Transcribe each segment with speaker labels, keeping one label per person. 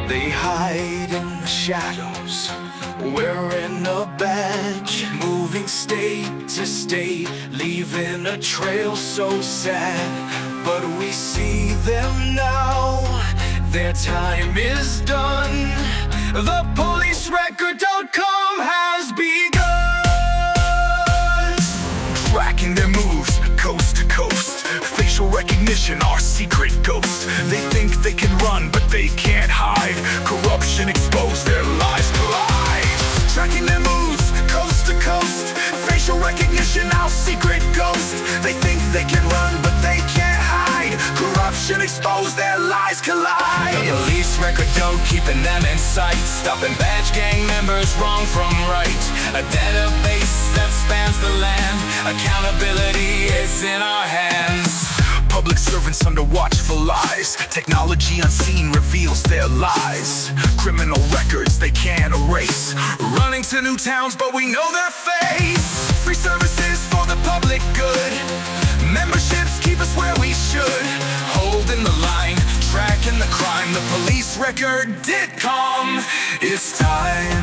Speaker 1: They hide in the shadows, wearing a badge, moving state to state, leaving a trail so sad. But we see them now, their time is done. The policerecord.com has begun. Tracking their moves, coast to coast, facial recognition, our secret ghost. They think they can run, but they can't hide. Corruption exposed, their lies collide. Tracking their moves, coast to coast, facial recognition, our secret ghost. They think they can run, but they can't hide. Corruption exposed, their lies collide. The police record dope, keeping them in sight, stopping badge gang members wrong from right. A database that spans the land, accountability is in our hands. Public servants under watchful eyes, technology unseen reveals their lies. Criminal records they can't erase, running to new towns but we know their face. Free services for the public good, memberships keep us where we should. Holding the line, tracking the crime, the police record did come. It's time.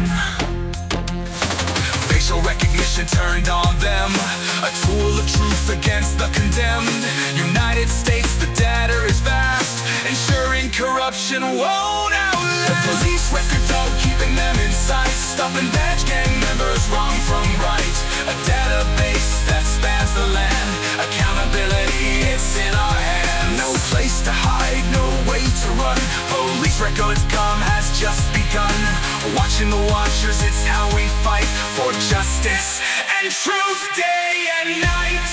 Speaker 1: Facial recognition turned on them, a tool of truth against the condemned. United States, the data is vast, ensuring corruption won't outlast. The police record dog, keeping them in sight, stopping badge gang members wrong from right. A database that spans the land, accountability, it's in our hands. No place to hide, no way to run, policerecord.com has just begun. Watching the watchers, it's how we fight for justice and truth day and night.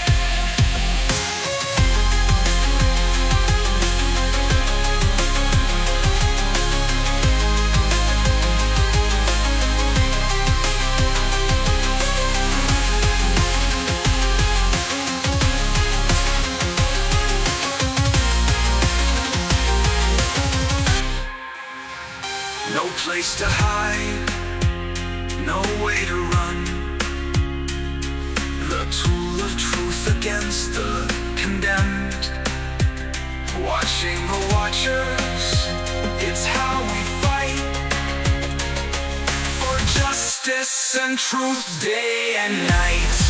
Speaker 1: No place to hide, no way to run. The tool of truth against the condemned. Watching the watchers, it's how we fight for justice and truth day and night.